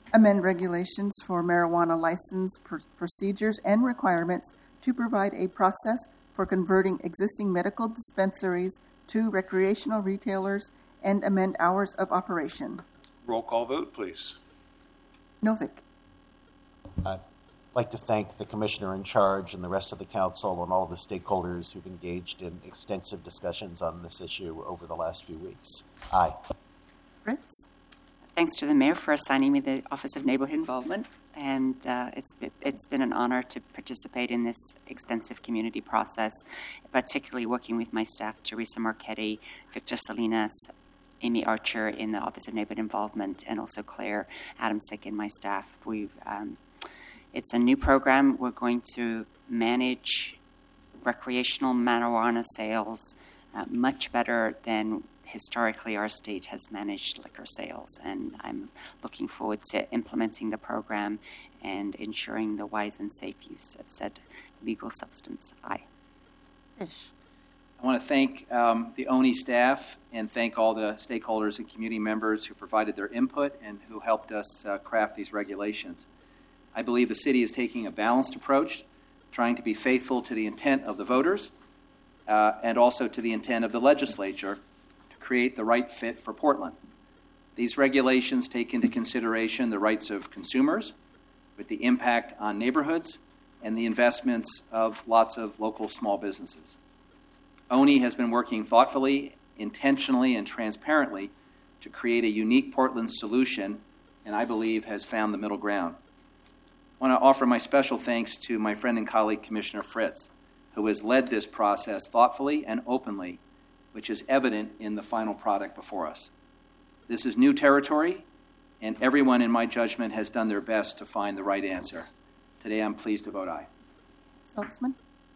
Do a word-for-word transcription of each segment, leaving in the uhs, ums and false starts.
amend regulations for marijuana license pr- procedures and requirements to provide a process for converting existing medical dispensaries to recreational retailers and amend hours of operation. Roll call vote, please. Novick. I'd like to thank the commissioner in charge and the rest of the council and all the stakeholders who've engaged in extensive discussions on this issue over the last few weeks. Aye. Fritz. Thanks to the mayor for assigning me the Office of Neighborhood Involvement, and uh, it's been, it's been an honor to participate in this extensive community process, particularly working with my staff, Teresa Marchetti, Victor Salinas, Amy Archer in the Office of Neighborhood Involvement, and also Claire Adamsick in my staff. We've um, it's a new program. We're going to manage recreational marijuana sales uh, much better than historically our state has managed liquor sales, and I'm looking forward to implementing the program and ensuring the wise and safe use of said legal substance. Aye. Fish. I want to thank um, the O N I staff and thank all the stakeholders and community members who provided their input and who helped us uh, craft these regulations. I believe the city is taking a balanced approach, trying to be faithful to the intent of the voters uh, and also to the intent of the legislature to create the right fit for Portland. These regulations take into consideration the rights of consumers with the impact on neighborhoods and the investments of lots of local small businesses. O N I has been working thoughtfully, intentionally, and transparently to create a unique Portland solution, and I believe has found the middle ground. I want to offer my special thanks to my friend and colleague, Commissioner Fritz, who has led this process thoughtfully and openly, which is evident in the final product before us. This is new territory, and everyone, in my judgment, has done their best to find the right answer. Today, I'm pleased to vote aye. Saltzman.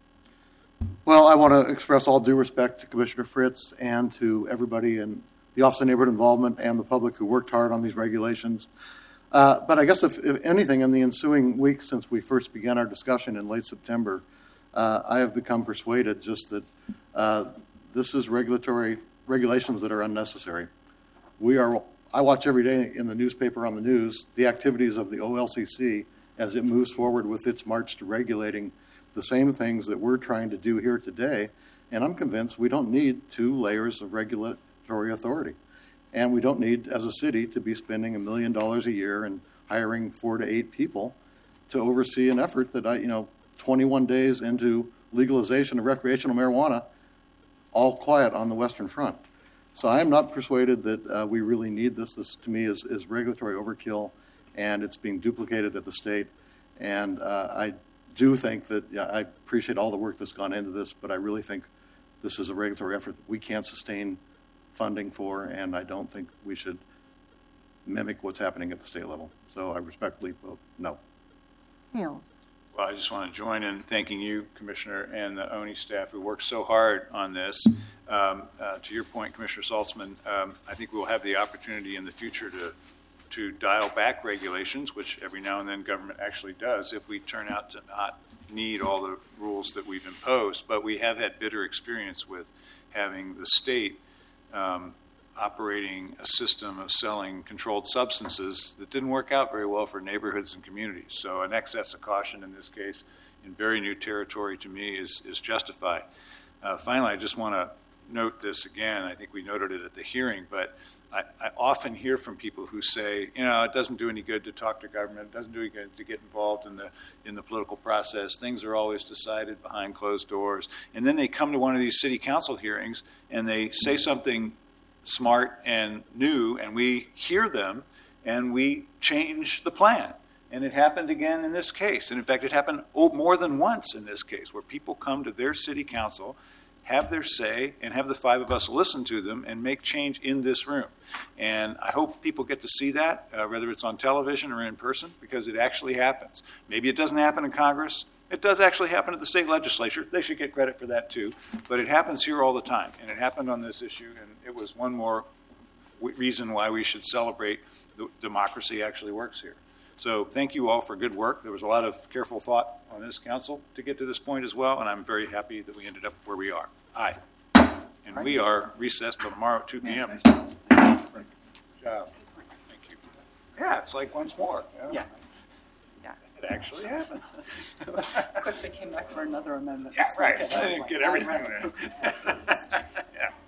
Well, I want to express all due respect to Commissioner Fritz and to everybody in the Office of Neighborhood Involvement and the public who worked hard on these regulations. Uh, but I guess if, if anything, in the ensuing weeks since we first began our discussion in late September, uh, I have become persuaded just that uh, this is regulatory regulations that are unnecessary. We are. I watch every day in the newspaper, on the news, the activities of the O L C C as it moves forward with its march to regulating the same things that we're trying to do here today, and I'm convinced we don't need two layers of regulatory authority. And we don't need, as a city, to be spending a million dollars a year and hiring four to eight people to oversee an effort that, I, you know, twenty-one days into legalization of recreational marijuana, all quiet on the Western Front. So I'm not persuaded that uh, we really need this. This, to me, is, is regulatory overkill, and it's being duplicated at the state. And uh, I do think that, yeah, I appreciate all the work that's gone into this, but I really think this is a regulatory effort that we can't sustain funding for, and I don't think we should mimic what's happening at the state level. So I respectfully vote no. Hales. Well, I just want to join in thanking you, Commissioner, and the O N I staff who worked so hard on this. Um, uh, to your point, Commissioner Saltzman, um, I think we'll have the opportunity in the future to to dial back regulations, which every now and then government actually does, if we turn out to not need all the rules that we've imposed. But we have had bitter experience with having the state um, operating a system of selling controlled substances that didn't work out very well for neighborhoods and communities. So an excess of caution in this case, in very new territory, to me is, is justified. Uh, finally, I just want to note this again. I think we noted it at the hearing, but I, I often hear from people who say, you know, it doesn't do any good to talk to government. It doesn't do any good to get involved in the in the political process. Things are always decided behind closed doors. And then they come to one of these city council hearings and they say something smart and new, and we hear them and we change the plan. And it happened again in this case. And in fact, it happened more than once in this case, where people come to their city council, have their say, and have the five of us listen to them and make change in this room. And I hope people get to see that, uh, whether it's on television or in person, because it actually happens. Maybe it doesn't happen in Congress. It does actually happen at the state legislature. They should get credit for that too. But it happens here all the time. And it happened on this issue, and it was one more w- reason why we should celebrate the democracy actually works here. So thank you all for good work. There was a lot of careful thought on this council to get to this point as well, and I'm very happy that we ended up where we are. Aye. And we are recessed till tomorrow at two p.m. Yeah, nice. Good job. Thank you. Yeah. it's like once more. Yeah. Yeah. It actually happened. Of course, they came back for another amendment. Yeah, this right. weekend. I was didn't like, get "Oh, everything right." there. Yeah.